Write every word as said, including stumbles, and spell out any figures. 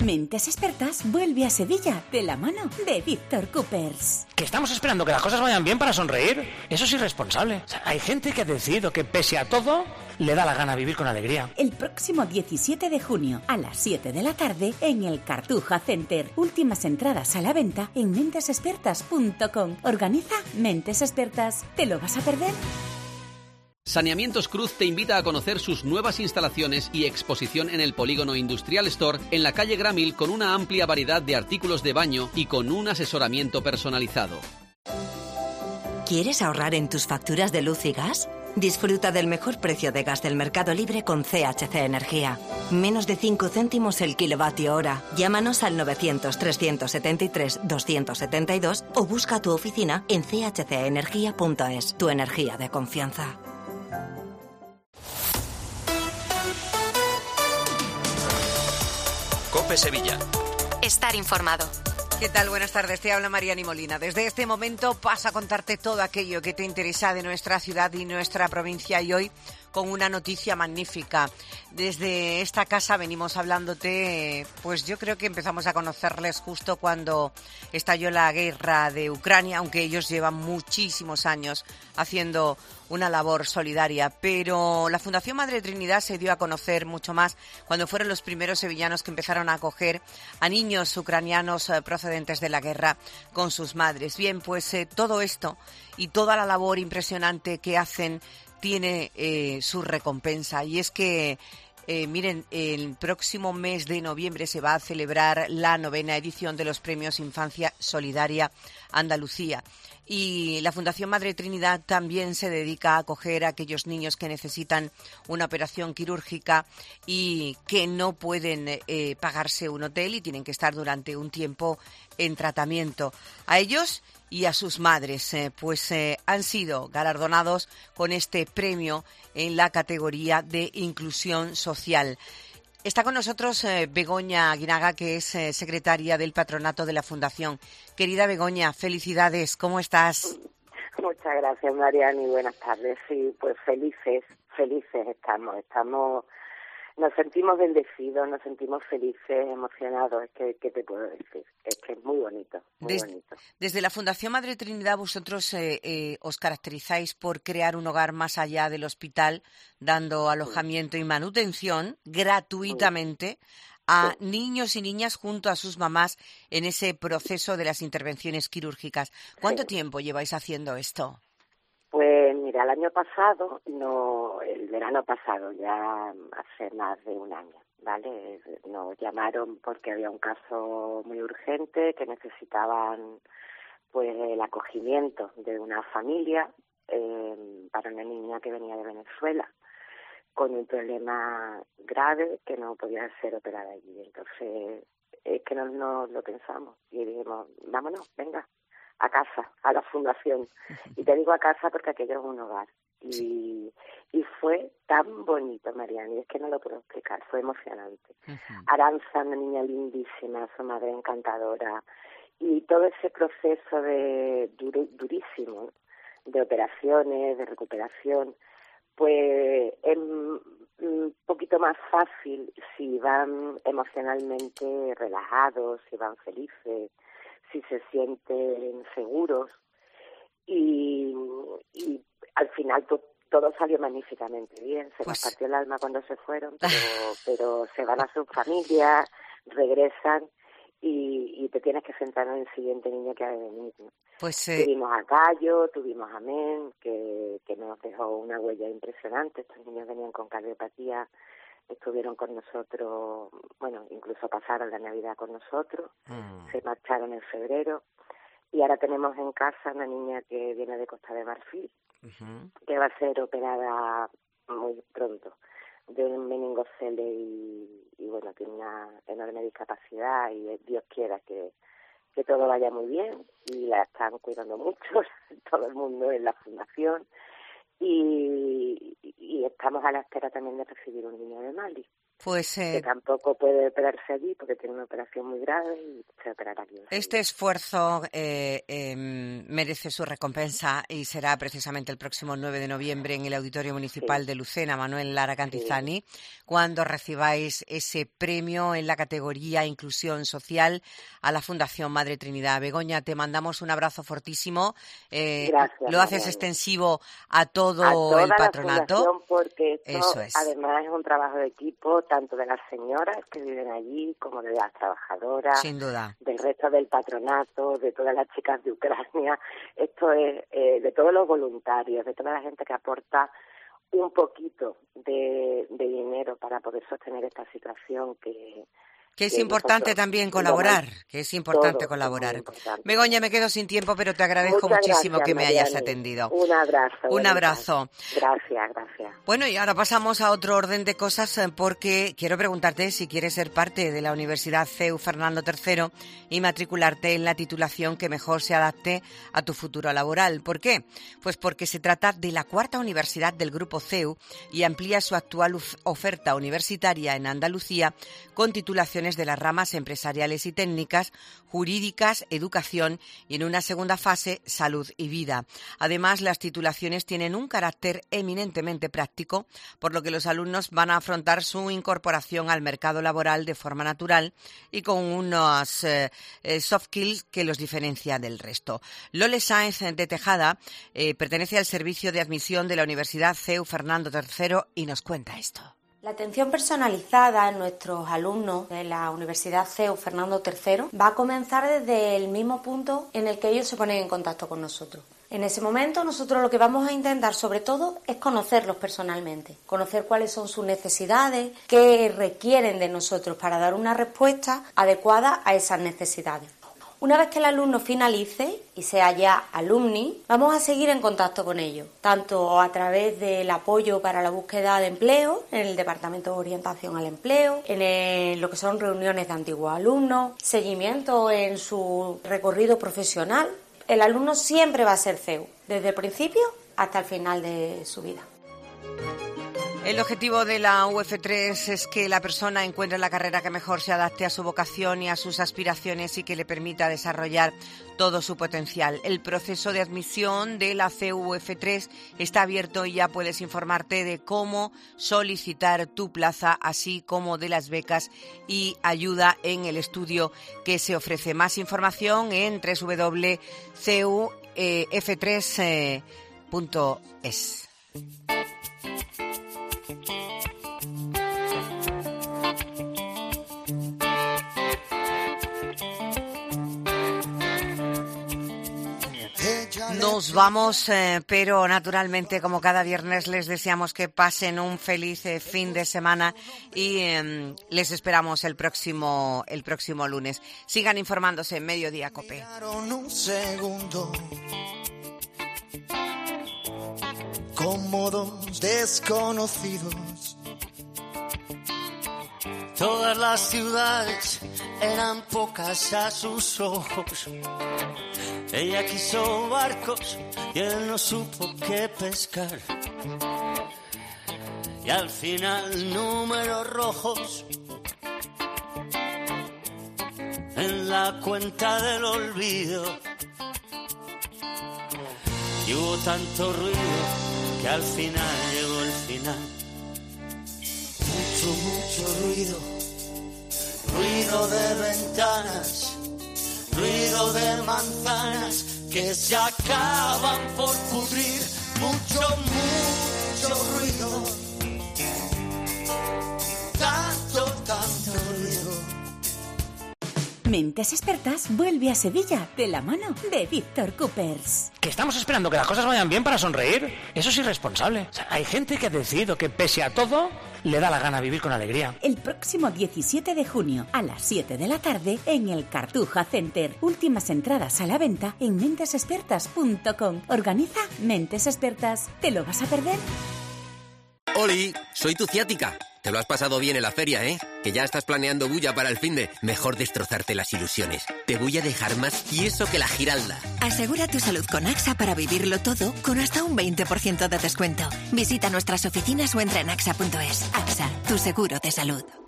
Mentes Expertas vuelve a Sevilla de la mano de Víctor Coopers. ¿Que estamos esperando que las cosas vayan bien para sonreír? Eso es irresponsable. O sea, hay gente que ha decidido que pese a todo, le da la gana vivir con alegría. El próximo diecisiete de junio a las siete de la tarde en el Cartuja Center. Últimas entradas a la venta en mentes expertas punto com. Organiza Mentes Expertas. ¿Te lo vas a perder? Saneamientos Cruz te invita a conocer sus nuevas instalaciones y exposición en el Polígono Industrial Store en la calle Gramil, con una amplia variedad de artículos de baño y con un asesoramiento personalizado. ¿Quieres ahorrar en tus facturas de luz y gas? Disfruta del mejor precio de gas del mercado libre con C H C Energía. Menos de cinco céntimos el kilovatio hora. Llámanos al novecientos, trescientos setenta y tres, doscientos setenta y dos o busca tu oficina en c h c energía punto es. Tu energía de confianza. COPE Sevilla. Estar informado. ¿Qué tal? Buenas tardes, te habla Mariani Molina. Desde este momento paso a contarte todo aquello que te interesa de nuestra ciudad y nuestra provincia, y hoy con una noticia magnífica. Desde esta casa venimos hablándote, pues yo creo que empezamos a conocerles justo cuando estalló la guerra de Ucrania, aunque ellos llevan muchísimos años haciendo una labor solidaria, pero la Fundación Madre Trinidad se dio a conocer mucho más cuando fueron los primeros sevillanos que empezaron a acoger a niños ucranianos eh, procedentes de la guerra con sus madres. Bien, pues eh, todo esto y toda la labor impresionante que hacen tiene eh, su recompensa, y es que Eh, miren, el próximo mes de noviembre se va a celebrar la novena edición de los Premios Infancia Solidaria Andalucía. Y la Fundación Madre Trinidad también se dedica a acoger a aquellos niños que necesitan una operación quirúrgica y que no pueden eh, pagarse un hotel y tienen que estar durante un tiempo en tratamiento. A ellos y a sus madres, eh, pues eh, han sido galardonados con este premio en la categoría de inclusión social. Está con nosotros eh, Begoña Aguinaga, que es eh, secretaria del patronato de la Fundación. Querida Begoña, felicidades, ¿cómo estás? Muchas gracias, Mariani, buenas tardes. Sí, pues felices, felices estamos, estamos, nos sentimos bendecidos, nos sentimos felices, emocionados. Es que, ¿qué te puedo decir? Es que es muy bonito, muy Des, bonito. Desde la Fundación Madre Trinidad vosotros eh, eh, os caracterizáis por crear un hogar más allá del hospital, dando alojamiento y manutención gratuitamente a sí. niños y niñas junto a sus mamás en ese proceso de las intervenciones quirúrgicas. ¿Cuánto sí. tiempo lleváis haciendo esto? Pues mira, el año pasado, no, el verano pasado, ya hace más de un año, ¿vale? Nos llamaron porque había un caso muy urgente que necesitaban pues el acogimiento de una familia eh, para una niña que venía de Venezuela con un problema grave que no podía ser operada allí. Entonces es que no, no lo pensamos y dijimos, vámonos, venga, a casa, a la fundación. Y te digo a casa porque aquello es un hogar. Y, y fue tan bonito, Mariani, es que no lo puedo explicar, fue emocionante. Uh-huh. Aranza, una niña lindísima, su madre encantadora, y todo ese proceso de dur, durísimo, de operaciones, de recuperación, pues es un poquito más fácil si van emocionalmente relajados, si van felices, si se sienten seguros, y, y al final to, todo salió magníficamente bien. Se pues... nos partió el alma cuando se fueron, pero, pero se van a sus familias, regresan y, y te tienes que centrar en el siguiente niño que ha de venir, ¿no? Pues, eh... Tuvimos a Gallo, tuvimos a Men, que, que nos dejó una huella impresionante. Estos niños venían con cardiopatía, estuvieron con nosotros, bueno, incluso pasaron la Navidad con nosotros, mm. se marcharon en febrero, y ahora tenemos en casa una niña que viene de Costa de Marfil, uh-huh. que va a ser operada muy pronto de un meningocele y, y bueno, tiene una enorme discapacidad y Dios quiera que, que todo vaya muy bien, y la están cuidando mucho todo el mundo en la fundación. Y, y estamos a la espera también de recibir un niño de Mali. Pues eh, que tampoco puede operarse allí porque tiene una operación muy grave y se operará aquí. Este esfuerzo eh, eh, merece su recompensa y será precisamente el próximo nueve de noviembre en el Auditorio Municipal sí. de Lucena, Manuel Lara Cantizani, sí. cuando recibáis ese premio en la categoría Inclusión Social a la Fundación Madre Trinidad. Begoña, te mandamos un abrazo fortísimo. Eh, Gracias. Lo haces Mariana. extensivo a todo a toda el patronato. La fundación, porque esto Eso es. además es un trabajo de equipo, tanto de las señoras que viven allí como de las trabajadoras, sin duda, del resto del patronato, de todas las chicas de Ucrania. Esto es eh, de todos los voluntarios, de toda la gente que aporta un poquito de, de dinero para poder sostener esta situación que... Que es importante también colaborar, que es importante colaborar. Importante. Begoña, me quedo sin tiempo, pero te agradezco Muchas muchísimo gracias, que me Mariani. hayas atendido. Un abrazo. Un abrazo. Gracias, gracias. Bueno, y ahora pasamos a otro orden de cosas porque quiero preguntarte si quieres ser parte de la Universidad C E U Fernando tercero y matricularte en la titulación que mejor se adapte a tu futuro laboral. ¿Por qué? Pues porque se trata de la cuarta universidad del Grupo C E U y amplía su actual oferta universitaria en Andalucía con titulaciones de las ramas empresariales y técnicas, jurídicas, educación y en una segunda fase, salud y vida. Además, las titulaciones tienen un carácter eminentemente práctico, por lo que los alumnos van a afrontar su incorporación al mercado laboral de forma natural y con unos eh, soft skills que los diferencia del resto. Lole Sáenz de Tejada eh, pertenece al servicio de admisión de la Universidad C E U Fernando tercero y nos cuenta esto. La atención personalizada en nuestros alumnos de la Universidad C E U Fernando tercero va a comenzar desde el mismo punto en el que ellos se ponen en contacto con nosotros. En ese momento nosotros lo que vamos a intentar sobre todo es conocerlos personalmente, conocer cuáles son sus necesidades, qué requieren de nosotros para dar una respuesta adecuada a esas necesidades. Una vez que el alumno finalice y sea ya alumni, vamos a seguir en contacto con ellos, tanto a través del apoyo para la búsqueda de empleo, en el Departamento de Orientación al Empleo, en el, lo que son reuniones de antiguos alumnos, seguimiento en su recorrido profesional. El alumno siempre va a ser C E U, desde el principio hasta el final de su vida. El objetivo de la U F tres es que la persona encuentre la carrera que mejor se adapte a su vocación y a sus aspiraciones y que le permita desarrollar todo su potencial. El proceso de admisión de la C U F tres está abierto y ya puedes informarte de cómo solicitar tu plaza, así como de las becas y ayuda en el estudio que se ofrece. Más información en doble u doble u doble u punto c u f tres punto es. Nos vamos, eh, pero naturalmente, como cada viernes, les deseamos que pasen un feliz eh, fin de semana y eh, les esperamos el próximo el próximo lunes. Sigan informándose en Mediodía Cope. Un segundo, como dos desconocidos. Todas las ciudades eran pocas a sus ojos. Ella quiso barcos y él no supo qué pescar. Y al final números rojos en la cuenta del olvido. Y hubo tanto ruido que al final llegó el final. Mucho, mucho ruido. Ruido de ventanas. Ruido de manzanas que se acaban por pudrir. Mucho, mucho ruido. Tanto, tanto ruido. Mentes Expertas vuelve a Sevilla de la mano de Víctor Coopers. ¿Que estamos esperando que las cosas vayan bien para sonreír? Eso es irresponsable. O sea, hay gente que ha decidido que pese a todo le da la gana vivir con alegría. El próximo diecisiete de junio a las siete de la tarde en el Cartuja Center. Últimas entradas a la venta en mentes expertas punto com. Organiza Mentes Expertas. ¿Te lo vas a perder? Oli, soy tu ciática. te lo has pasado bien en la feria, ¿eh? Que ya estás planeando bulla para el finde. Mejor destrozarte las ilusiones. Te voy a dejar más tieso que la giralda. Asegura tu salud con AXA para vivirlo todo con hasta un veinte por ciento de descuento. Visita nuestras oficinas o entra en axa punto es. AXA, tu seguro de salud.